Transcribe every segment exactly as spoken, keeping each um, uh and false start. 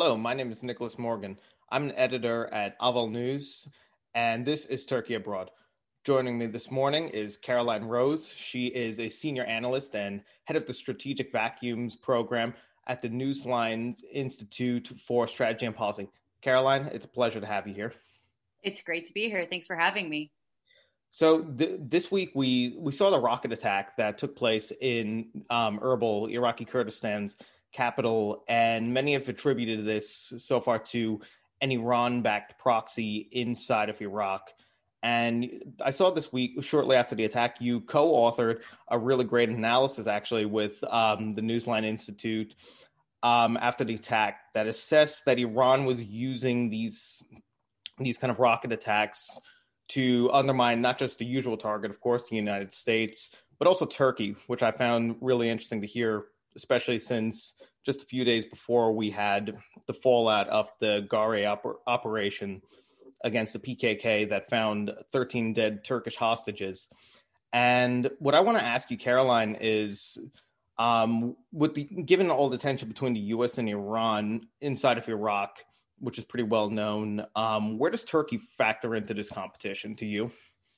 Hello, my name is Nicholas Morgan. I'm an editor at Aval News, and this is Turkey Abroad. Joining me this morning is Caroline Rose. She is a senior analyst and head of the Strategic Vacuums program at the Newslines Institute for Strategy and Policy. Caroline, it's a pleasure to have you here. It's great to be here. Thanks for having me. So th- this week we we saw the rocket attack that took place in um, Erbil, Iraqi Kurdistan's capital, and many have attributed this so far to an Iran-backed proxy inside of Iraq. And I saw this week, shortly after the attack, you co-authored a really great analysis, actually, with um, the Newsline Institute um, after the attack that assessed that Iran was using these these kind of rocket attacks to undermine not just the usual target, of course, the United States, but also Turkey, which I found really interesting to hear, especially since just a few days before we had the fallout of the Gare oper- operation against the P K K that found thirteen dead Turkish hostages. And what I want to ask you, Caroline, is um, with the given all the tension between the U S and Iran inside of Iraq, which is pretty well known, um, where does Turkey factor into this competition to you?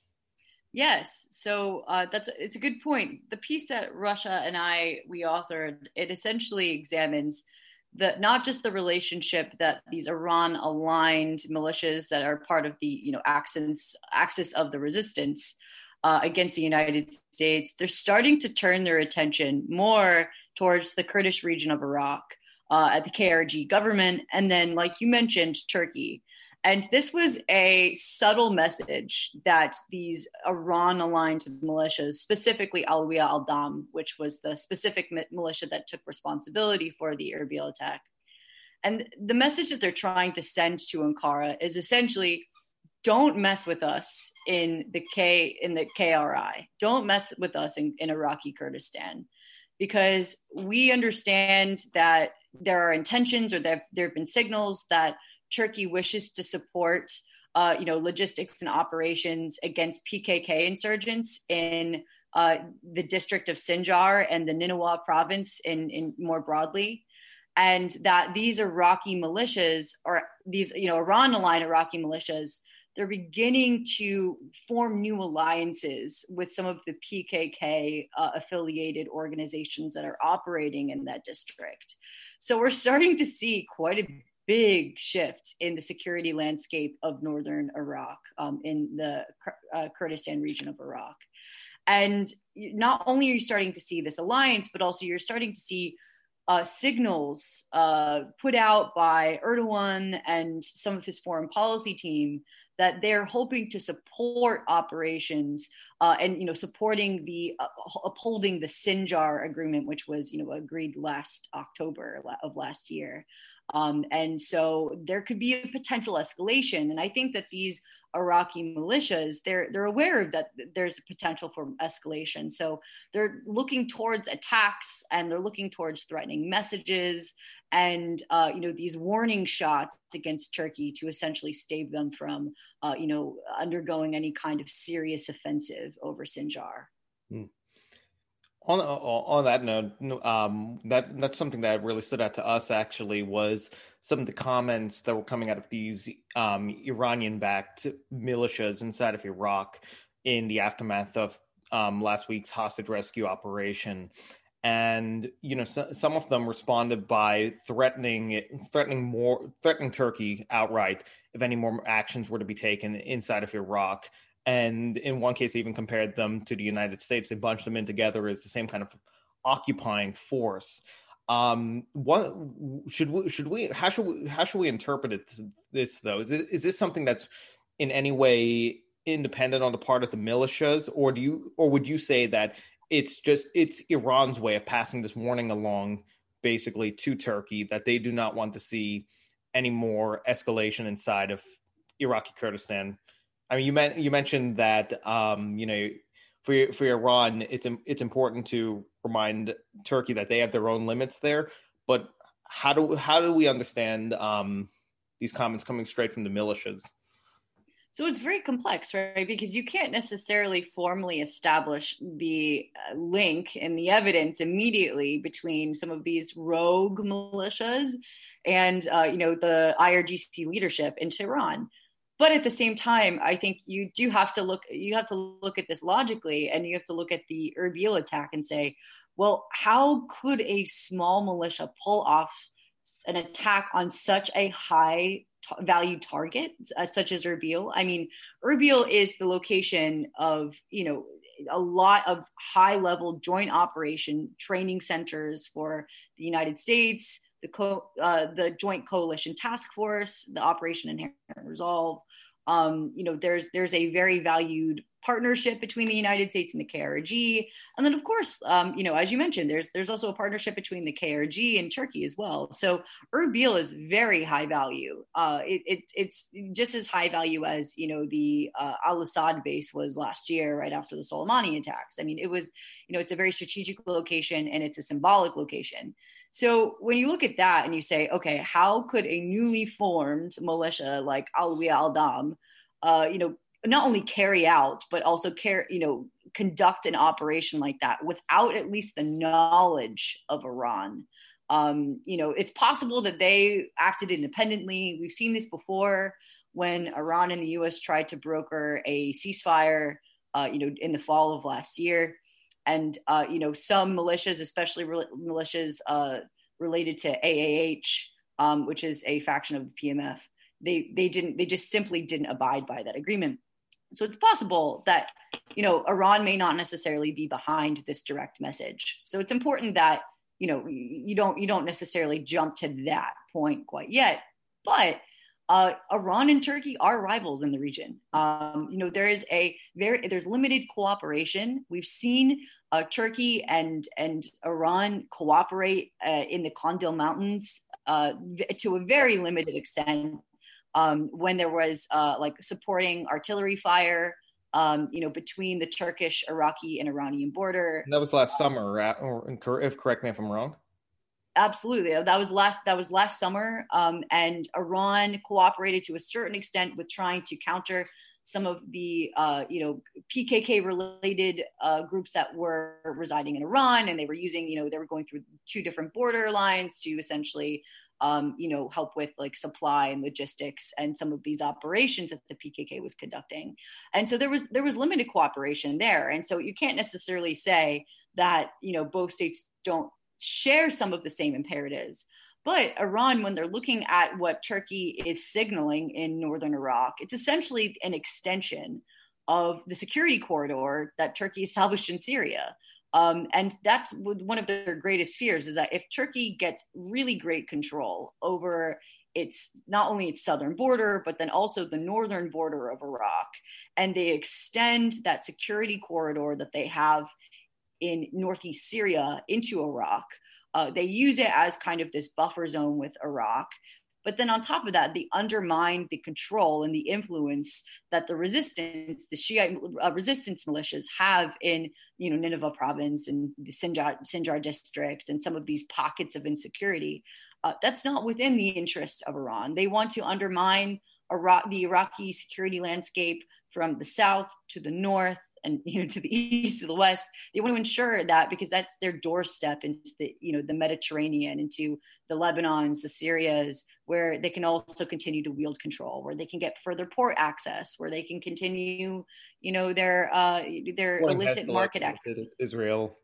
Yes, so uh, that's it's a good point. The piece that Russia and I we authored, it essentially examines the not just the relationship that these Iran aligned militias that are part of the you know axis axis of the resistance uh, against the United States. They're starting to turn their attention more towards the Kurdish region of Iraq, uh, at the K R G government, and then, like you mentioned, Turkey. And this was a subtle message that these Iran-aligned militias, specifically Alawiyah al-Dam, which was the specific militia that took responsibility for the Erbil attack. And the message that they're trying to send to Ankara is essentially, don't mess with us in the K in the K R I. Don't mess with us in, in Iraqi Kurdistan, because we understand that there are intentions or there, there have been signals that Turkey wishes to support, uh, you know, logistics and operations against P K K insurgents in uh, the district of Sinjar and the Nineveh province in, in more broadly. And that these Iraqi militias, or these, you know, Iran-aligned Iraqi militias, they're beginning to form new alliances with some of the P K K uh, affiliated organizations that are operating in that district. So we're starting to see quite a big shift in the security landscape of northern Iraq, um, in the uh, Kurdistan region of Iraq. And not only are you starting to see this alliance, but also you're starting to see uh, signals uh, put out by Erdogan and some of his foreign policy team that they're hoping to support operations uh, and, you know, supporting the uh, upholding the Sinjar agreement, which was, you know, agreed last October of last year. Um, and so there could be a potential escalation. And I think that these Iraqi militias, they're they're aware of that there's a potential for escalation. So they're looking towards attacks and they're looking towards threatening messages and uh, you know these warning shots against Turkey to essentially stave them from uh, you know undergoing any kind of serious offensive over Sinjar. Hmm. On, on that note, um, that that's something that really stood out to us. Actually, was some of the comments that were coming out of these um, Iranian-backed militias inside of Iraq in the aftermath of um, last week's hostage rescue operation. And you know, so, some of them responded by threatening, threatening more, threatening Turkey outright if any more actions were to be taken inside of Iraq. And in one case, they even compared them to the United States. They bunched them in together as the same kind of occupying force. Um, what should we, should we, how should we, how should we interpret it, this though? Is it, is this something that's in any way independent on the part of the militias, or do you, or would you say that it's just, it's Iran's way of passing this warning along basically to Turkey that they do not want to see any more escalation inside of Iraqi Kurdistan? I mean, you meant you mentioned that um, you know, for for Iran, it's it's important to remind Turkey that they have their own limits there. But how do how do we understand um, these comments coming straight from the militias? So it's very complex, right? Because you can't necessarily formally establish the uh, link and the evidence immediately between some of these rogue militias and uh, you know the I R G C leadership in Tehran. But at the same time, I think you do have to look you have to look at this logically, and you have to look at the Erbil attack and say, well, how could a small militia pull off an attack on such a high t- value target, uh, such as Erbil? I mean, Erbil is the location of, you know, a lot of high level joint operation training centers for the United States, the co- uh, the Joint Coalition Task Force, the Operation Inherent Resolve. Um, you know, there's there's a very valued partnership between the United States and the K R G, and then of course, um, you know, as you mentioned, there's there's also a partnership between the K R G and Turkey as well. So Erbil is very high value. Uh, it, it, it's just as high value as, you know, the uh, Al Assad base was last year, right after the Soleimani attacks. I mean, it was, you know, it's a very strategic location and it's a symbolic location. So when you look at that and you say, okay, how could a newly formed militia like Alawiya al-Dam, uh, you know, not only carry out, but also care, you know, conduct an operation like that without at least the knowledge of Iran? Um, you know, it's possible that they acted independently. We've seen this before when Iran and the U S tried to broker a ceasefire, uh, you know, in the fall of last year. And, uh, you know, some militias, especially re- militias uh, related to A A H, um, which is a faction of the P M F, they they didn't, they just simply didn't abide by that agreement. So it's possible that, you know, Iran may not necessarily be behind this direct message. So it's important that, you know, you don't you don't necessarily jump to that point quite yet. But uh, Iran and Turkey are rivals in the region. Um, you know, there is a very there's limited cooperation. We've seen uh, Turkey and and Iran cooperate uh, in the Kandil Mountains uh, to a very limited extent. Um, when there was uh, like supporting artillery fire, um, you know, between the Turkish, Iraqi, and Iranian border. That was last summer, right? Or if correct me if I'm wrong. Absolutely, that was last that was last summer, um, and Iran cooperated to a certain extent with trying to counter some of the uh, you know P K K related uh, groups that were residing in Iran, and they were using you know they were going through two different border lines to essentially um, you know help with like supply and logistics and some of these operations that the P K K was conducting. And so there was there was limited cooperation there, and so you can't necessarily say that you know both states don't share some of the same imperatives. But Iran, when they're looking at what Turkey is signaling in northern Iraq, it's essentially an extension of the security corridor that Turkey established in Syria. Um, and that's one of their greatest fears, is that if Turkey gets really great control over its not only its southern border, but then also the northern border of Iraq, and they extend that security corridor that they have in northeast Syria into Iraq. Uh, they use it as kind of this buffer zone with Iraq. But then on top of that, they undermine the control and the influence that the resistance, the Shiite uh, resistance militias have in, you know, Nineveh province and the Sinjar, Sinjar district and some of these pockets of insecurity. Uh, that's not within the interest of Iran. They want to undermine Iraq, the Iraqi security landscape from the south to the north, and you know to the east, to the west. They want to ensure that, because that's their doorstep into the you know the Mediterranean, into the Lebanons, the Syrias, where they can also continue to wield control, where they can get further port access, where they can continue you know their uh their Well, illicit market activity. Israel.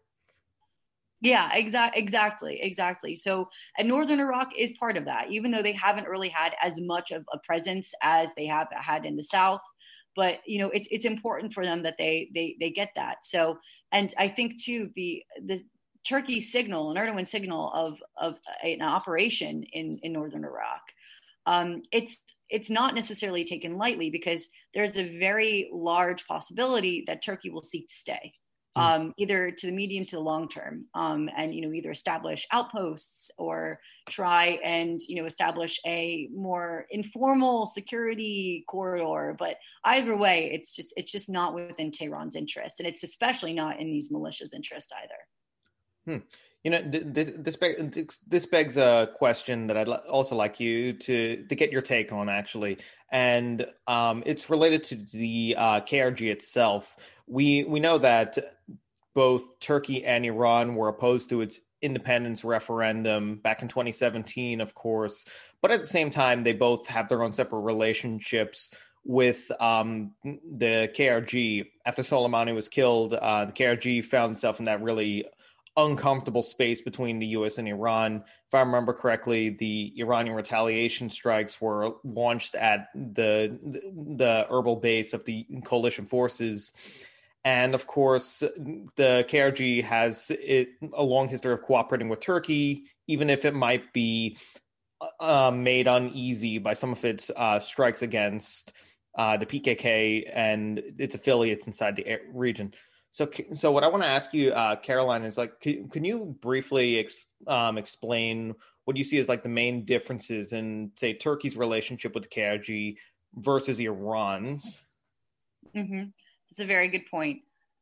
Yeah, exactly, exactly, exactly. So, and northern Iraq is part of that, even though they haven't really had as much of a presence as they have had in the south. But you know, it's it's important for them that they they they get that. So, and I think too, the the Turkey signal and Erdogan signal of of an operation in in northern Iraq, um, it's it's not necessarily taken lightly, because there's a very large possibility that Turkey will seek to stay. Um, either to the medium to the long term, um, and you know either establish outposts or try and you know establish a more informal security corridor. But either way, it's just it's just not within Tehran's interest, and it's especially not in these militias' interest either. Hmm. You know, this this begs, this begs a question that I'd also like you to to get your take on, actually, and um, it's related to the uh, K R G itself. We we know that both Turkey and Iran were opposed to its independence referendum back in twenty seventeen, of course. But at the same time, they both have their own separate relationships with um, the K R G. After Soleimani was killed, uh, the K R G found itself in that really uncomfortable space between the U S and Iran. If I remember correctly, the Iranian retaliation strikes were launched at the the Erbil base of the coalition forces. And of course, the K R G has it, a long history of cooperating with Turkey, even if it might be uh, made uneasy by some of its uh, strikes against uh, the P K K and its affiliates inside the region. So, so what I want to ask you, uh, Caroline, is like, can, can you briefly ex, um, explain what you see as like the main differences in, say, Turkey's relationship with the K R G versus Iran's? Mm-hmm. That's a very good point.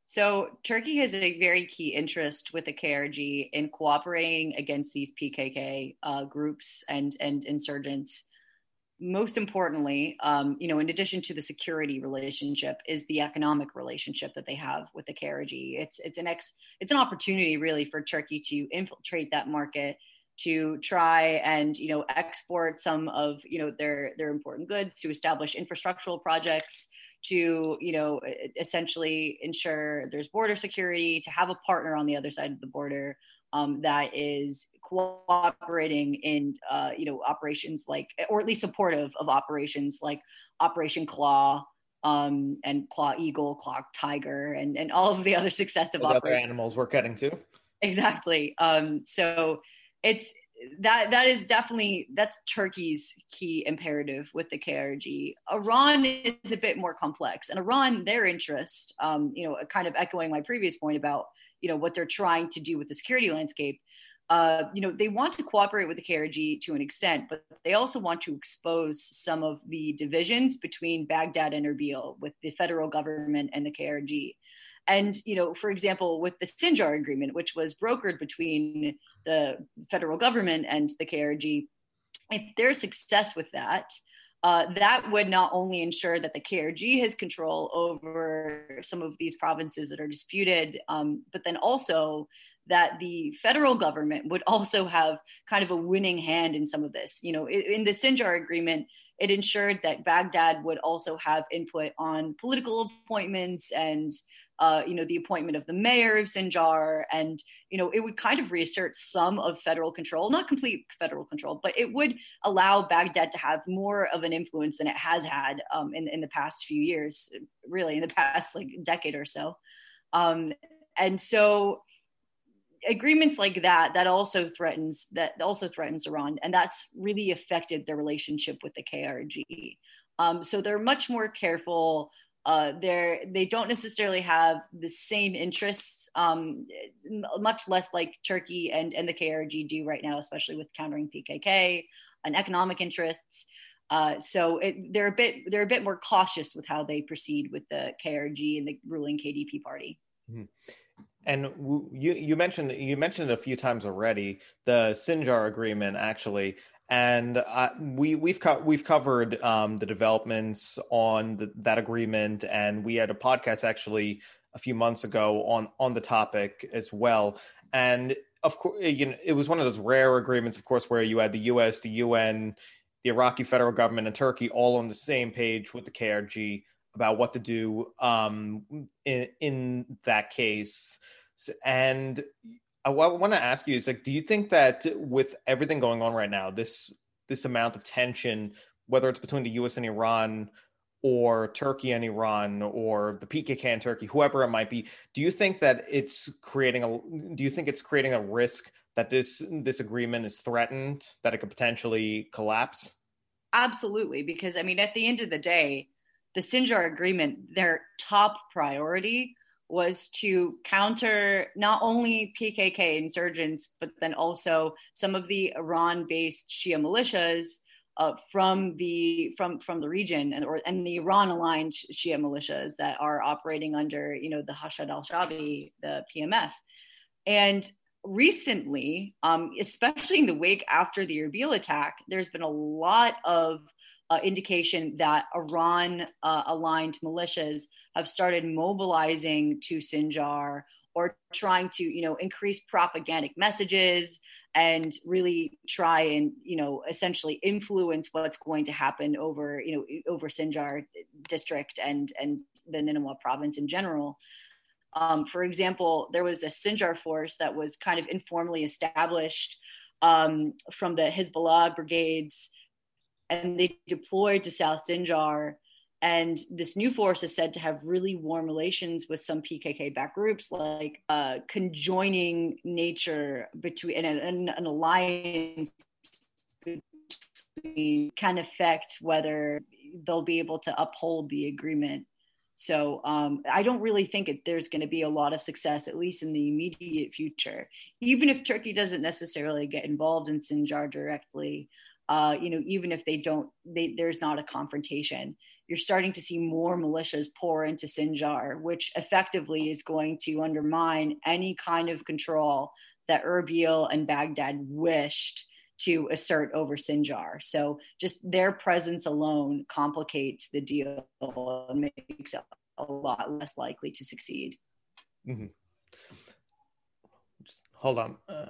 So Turkey has a very key interest with the K R G in cooperating against these P K K uh, groups and, and insurgents. Most importantly, um, you know, in addition to the security relationship, is the economic relationship that they have with the K R G. It's it's an ex it's an opportunity really for Turkey to infiltrate that market, to try and you know export some of you know their their important goods, to establish infrastructural projects, to you know essentially ensure there's border security, to have a partner on the other side of the border um, that is cooperating in uh, you know operations like, or at least supportive of operations like Operation Claw um, and Claw Eagle, Claw Tiger, and and all of the other successive What operations. other animals we're getting to? Exactly. Um, so it's that that is definitely that's Turkey's key imperative with the K R G. Iran is a bit more complex, and Iran, their interest, um, you know, kind of echoing my previous point about you know what they're trying to do with the security landscape. Uh, you know, they want to cooperate with the K R G to an extent, but they also want to expose some of the divisions between Baghdad and Erbil with the federal government and the K R G. And, you know, for example, with the Sinjar agreement, which was brokered between the federal government and the K R G, if there's success with that, uh, that would not only ensure that the K R G has control over some of these provinces that are disputed, um, but then also that the federal government would also have kind of a winning hand in some of this. You know, in the Sinjar agreement, it ensured that Baghdad would also have input on political appointments and Uh, you know, the appointment of the mayor of Sinjar. And, you know, it would kind of reassert some of federal control, not complete federal control, but it would allow Baghdad to have more of an influence than it has had um, in, in the past few years, really in the past like decade or so. Um, and so agreements like that, that also threatens, that also threatens Iran. And that's really affected their relationship with the K R G. Um, so they're much more careful. Uh, they're they don't necessarily have the same interests, um, much less like Turkey and, and the K R G do right now, especially with countering P K K and economic interests. Uh, so it, they're a bit they're a bit more cautious with how they proceed with the K R G and the ruling K D P party. Mm-hmm. And you you mentioned you mentioned it a few times already, the Sinjar agreement actually. And uh, we we've co- we've covered um, the developments on the, that agreement, and we had a podcast actually a few months ago on on the topic as well. And of course, you know, it was one of those rare agreements, of course, where you had the U S, the U N, the Iraqi federal government, and Turkey all on the same page with the K R G about what to do um, in in that case. And I want to ask you is like, do you think that with everything going on right now, this this amount of tension, whether it's between the U S and Iran or Turkey and Iran or the P K K and Turkey, whoever it might be, do you think that it's creating a do you think it's creating a risk that this this agreement is threatened, that it could potentially collapse? Absolutely, because I mean, at the end of the day, the Sinjar agreement, their top priority was to counter not only P K K insurgents, but then also some of the Iran-based Shia militias uh, from the from from the region and or and the Iran-aligned Shia militias that are operating under you know the Hashad al-Shaabi, the P M F, and recently, um, especially in the wake after the Erbil attack, there's been a lot of uh, indication that Iran uh, aligned militias have started mobilizing to Sinjar or trying to, you know, increase propagandic messages and really try and, you know, essentially influence what's going to happen over, you know, over Sinjar district and, and the Nineveh province in general. Um, for example, there was a Sinjar force that was kind of informally established um, from the Hezbollah brigades, and they deployed to South Sinjar. And this new force is said to have really warm relations with some P K K-backed groups, like uh, conjoining nature between an, an, an alliance between can affect whether they'll be able to uphold the agreement. So um, I don't really think it, there's going to be a lot of success, at least in the immediate future. Even if Turkey doesn't necessarily get involved in Sinjar directly, uh, you know, even if they don't, they, there's not a confrontation. You're starting to see more militias pour into Sinjar, which effectively is going to undermine any kind of control that Erbil and Baghdad wished to assert over Sinjar. So just their presence alone complicates the deal and makes it a lot less likely to succeed. Mm-hmm. Just hold on. Uh,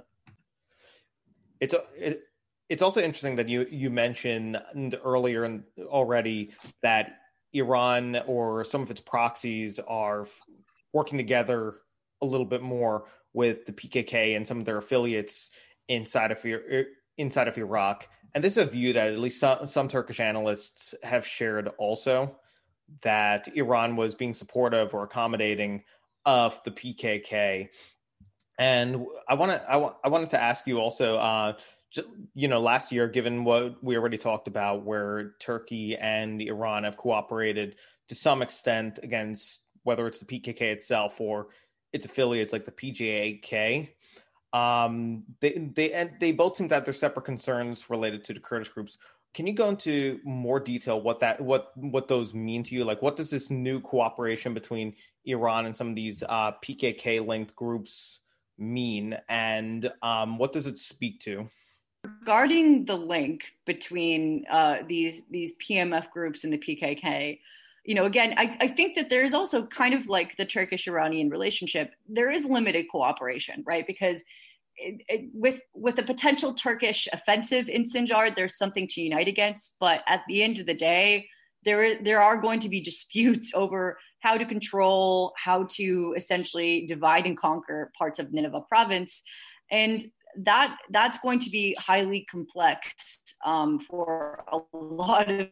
it's a, it, it's also interesting that you you mentioned earlier and already that Iran or some of its proxies are working together a little bit more with the P K K and some of their affiliates inside of inside of Iraq. And this is a view that at least some, some Turkish analysts have shared also, that Iran was being supportive or accommodating of the P K K. And I want to I, w- I wanted to ask you also, uh, you know, last year, given what we already talked about, where Turkey and Iran have cooperated to some extent against whether it's the P K K itself or its affiliates like the P J K, um, they they and they both seem to have their separate concerns related to the Kurdish groups. Can you go into more detail what that what what those mean to you? Like, what does this new cooperation between Iran and some of these uh, P K K linked groups mean, and um, what does it speak to? Regarding the link between uh, these these P M F groups and the P K K, you know, again, I, I think that there is also kind of like the Turkish-Iranian relationship. There is limited cooperation, right? Because it, it, with with a potential Turkish offensive in Sinjar, there's something to unite against. But at the end of the day, there there are going to be disputes over how to control, how to essentially divide and conquer parts of Nineveh province, and that that's going to be highly complex um, for a lot of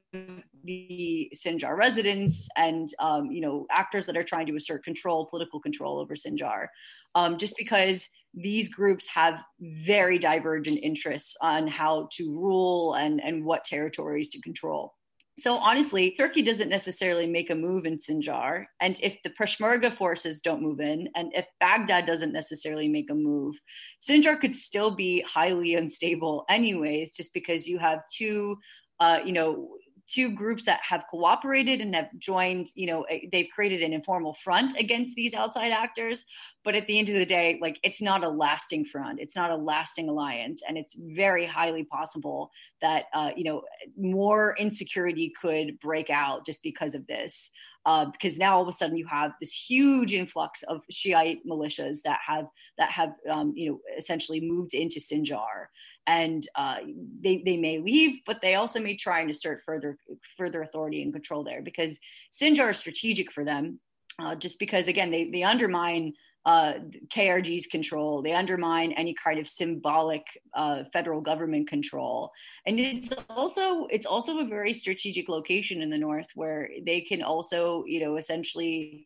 the Sinjar residents and um, you know, actors that are trying to assert control, political control over Sinjar, um, just because these groups have very divergent interests on how to rule and and what territories to control. So honestly, Turkey doesn't necessarily make a move in Sinjar. And if the Peshmerga forces don't move in, and if Baghdad doesn't necessarily make a move, Sinjar could still be highly unstable anyways, just because you have two, uh, you know, two groups that have cooperated and have joined, you know, they've created an informal front against these outside actors. But at the end of the day, like, it's not a lasting front. It's not a lasting alliance. And it's very highly possible that, uh, you know, more insecurity could break out just because of this. Uh, because now all of a sudden you have this huge influx of Shiite militias that have that have um, you know, essentially moved into Sinjar, and uh, they they may leave, but they also may try and assert further further authority and control there, because Sinjar is strategic for them, uh, just because again they they undermine uh, K R G's control. They undermine any kind of symbolic uh, federal government control. And it's also it's also a very strategic location in the north where they can also, you know, essentially,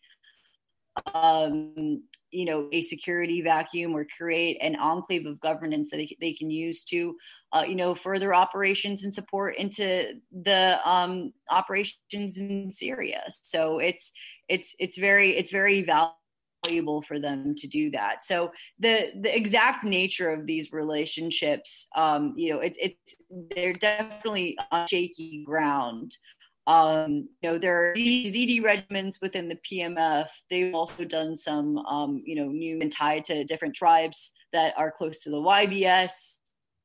um, you know, a security vacuum or create an enclave of governance that they, they can use to, uh, you know, further operations and support into the um, operations in Syria. So it's it's it's very it's very valuable valuable for them to do that. So the the exact nature of these relationships, um, you know, it, it's they're definitely on shaky ground. Um, you know, there are these E D regiments within the P M F. They've also done some, um, you know, new and tied to different tribes that are close to the Y B S.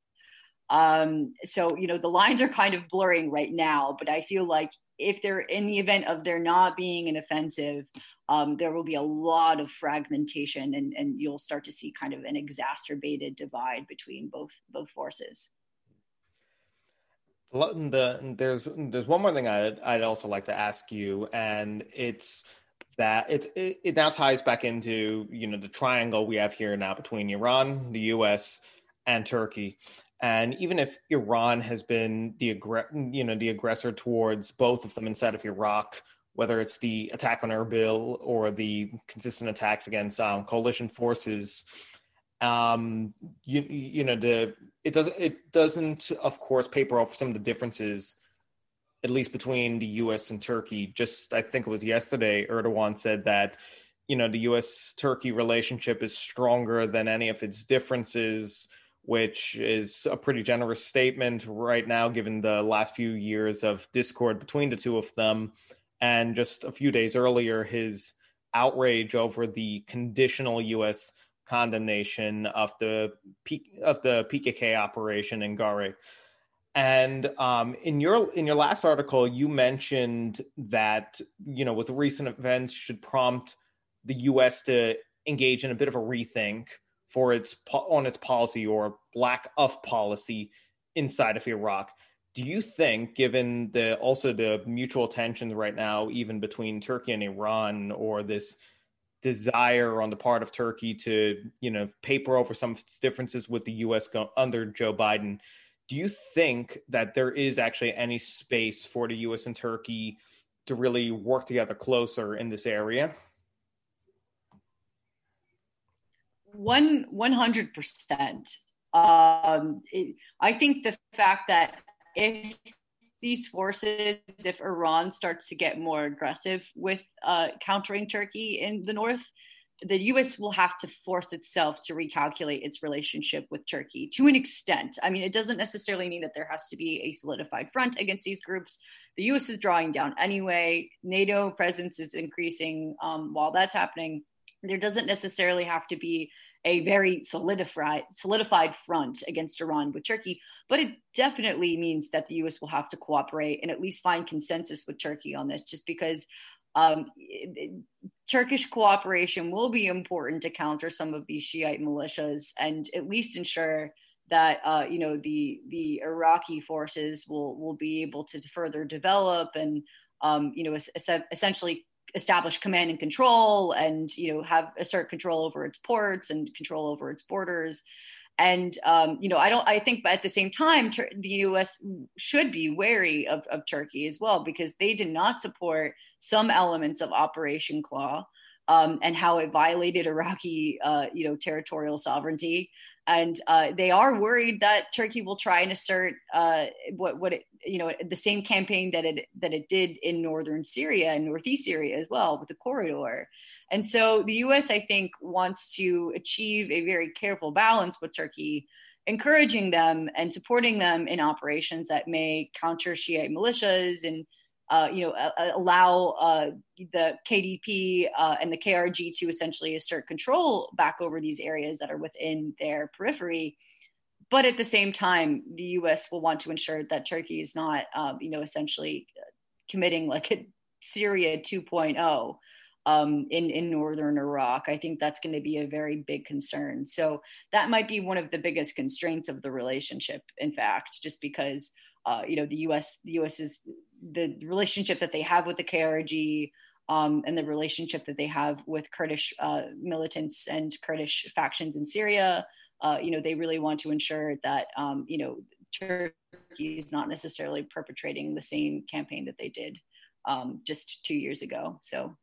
Um, so, you know, the lines are kind of blurring right now, but I feel like if they're in the event of there not being an offensive, um, there will be a lot of fragmentation, and, and you'll start to see kind of an exacerbated divide between both both forces. The, there's there's one more thing I'd I'd also like to ask you, and it's that it's it, it now ties back into, you know, the triangle we have here now between Iran, the U S, and Turkey. And even if Iran has been the aggr- you know the aggressor towards both of them inside of Iraq, whether it's the attack on Erbil or the consistent attacks against um, coalition forces, um, you you know the it doesn't it doesn't of course paper off some of the differences, at least between the U S and Turkey. Just I think it was yesterday, Erdogan said that, you know, the U S Turkey relationship is stronger than any of its differences, which is a pretty generous statement right now, given the last few years of discord between the two of them. And just a few days earlier, his outrage over the conditional U S condemnation of the P- of the P K K operation in Gari. And um, in your in your last article, you mentioned that, you know, with recent events should prompt the U S to engage in a bit of a rethink for its on its policy or lack of policy inside of Iraq. Do you think, given the also the mutual tensions right now, even between Turkey and Iran, or this desire on the part of Turkey to, you know, paper over some of its differences with the U S go- under Joe Biden, do you think that there is actually any space for the U S and Turkey to really work together closer in this area? One one hundred percent. Um, it, I think the fact that if these forces, if Iran starts to get more aggressive with uh, countering Turkey in the north, the U S will have to force itself to recalculate its relationship with Turkey to an extent. I mean, it doesn't necessarily mean that there has to be a solidified front against these groups. The U S is drawing down anyway. NATO presence is increasing um, while that's happening. There doesn't necessarily have to be a very solidified solidified front against Iran with Turkey, but it definitely means that the U S will have to cooperate and at least find consensus with Turkey on this, just because um, it, Turkish cooperation will be important to counter some of these Shiite militias and at least ensure that uh, you know the the Iraqi forces will will be able to further develop and um, you know es- essentially establish command and control, and you know have assert control over its ports and control over its borders. And um, you know I don't I think, but at the same time, Tur- the U S should be wary of, of Turkey as well, because they did not support some elements of Operation Claw um, and how it violated Iraqi uh, you know territorial sovereignty. And uh, they are worried that Turkey will try and assert uh, what what it, you know the same campaign that it that it did in northern Syria and northeast Syria as well with the corridor. And so the U S, I think, wants to achieve a very careful balance with Turkey, encouraging them and supporting them in operations that may counter Shiite militias and uh, you know uh, allow uh, the K D P uh, and the K R G to essentially assert control back over these areas that are within their periphery. But at the same time, the U S will want to ensure that Turkey is not, um, you know, essentially committing like a Syria two point oh um, in, in northern Iraq. I think that's going to be a very big concern. So that might be one of the biggest constraints of the relationship, in fact, just because, uh, you know, the U S, the U S is the relationship that they have with the K R G um, and the relationship that they have with Kurdish uh, militants and Kurdish factions in Syria. Uh, you know, they really want to ensure that, um, you know, Turkey is not necessarily perpetrating the same campaign that they did um, just two years ago. So,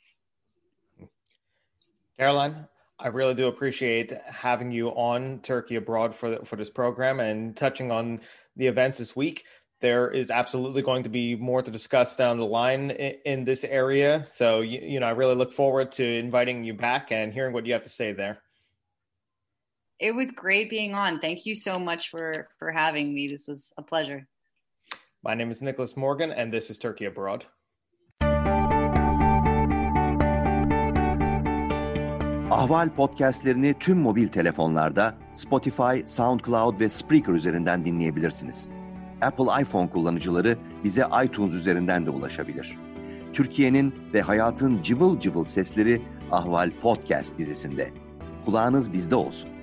Caroline, I really do appreciate having you on Turkey Abroad for for this program and touching on the events this week. There is absolutely going to be more to discuss down the line in, in this area. So, you, you know, I really look forward to inviting you back and hearing what you have to say there. It was great being on. Thank you so much for, for having me. This was a pleasure. My name is Nicholas Morgan, and this is Turkey Abroad. Ahval podcastlerini tüm mobil telefonlarda Spotify, SoundCloud ve Spreaker üzerinden dinleyebilirsiniz. Apple iPhone kullanıcıları bize iTunes üzerinden de ulaşabilir. Türkiye'nin ve hayatın cıvıl cıvıl sesleri Ahval Podcast dizisinde. Kulağınız bizde olsun.